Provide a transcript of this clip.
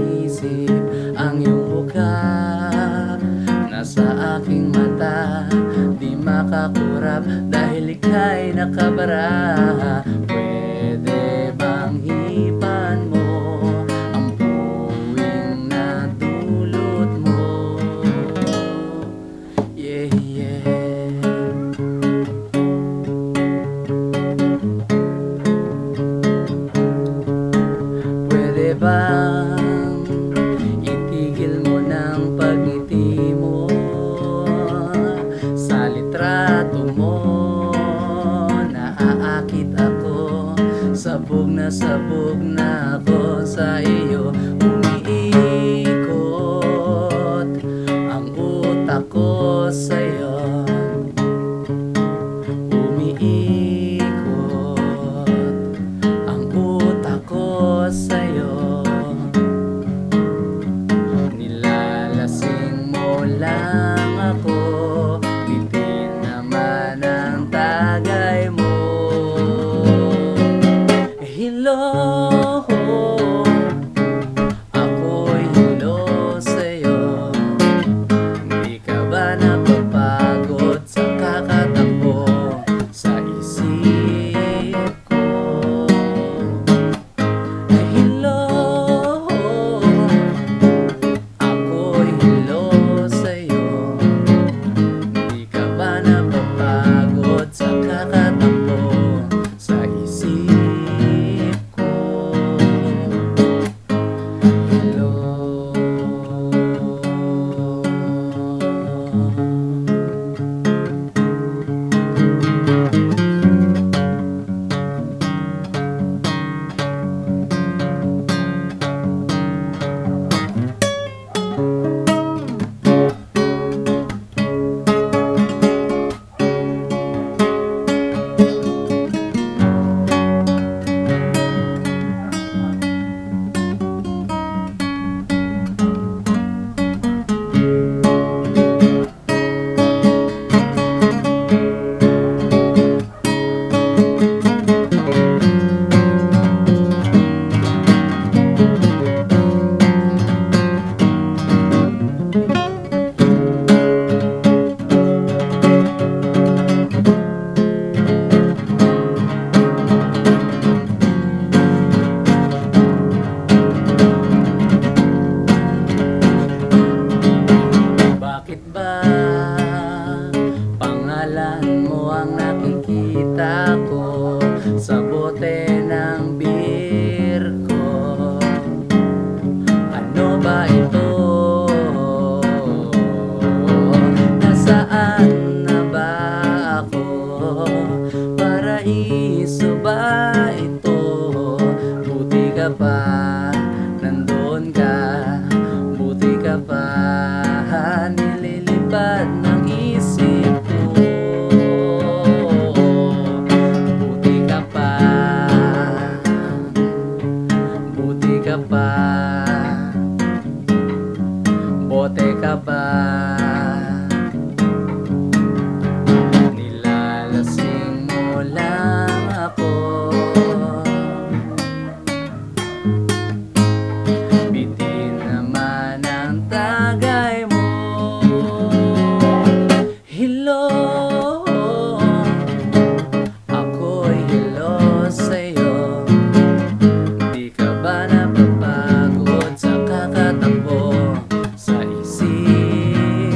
isip ang iyong mukha. Nasa aking mata, di makakurap dahil ika'y nakabara. Pwede bang hipan mo ang puwing na dulot mo? Yeah, yeah. Pwede bang itigil mo ng pagngiti mo sa litrato mo? Naaakit ako, sabog na ako sa iyo. Umiikot ang utak ko sa'yo. Umiikot ang utak ko sa'yo. Nilalasing mo lang ako, bitin naman ang tagay mo. Hello, ako'y hello sa'yo. Hindi ka ba napapagod sa kakatakbo sa isip ko? Hello, ako'y hello sa'yo. Hindi ka ba napapagod sa kakatakbo sa isip ko? Hello. Bakit ba pangalan mo ang nakikita ko sa bote ng beer ko? Ano ba ito? Nasaan na ba ako? Paraiso ba ito? Buti ka pa, nandun ka. Buti ka pa, nililipad ng isip ko. Buti ka pa, buti ka pa, bote ka pa. Nilalasing mo lang ako, bitin naman ang tagay mo. Hello, ako'y hello sa'yo. Di ka ba napapagod sa kakatakbo sa isip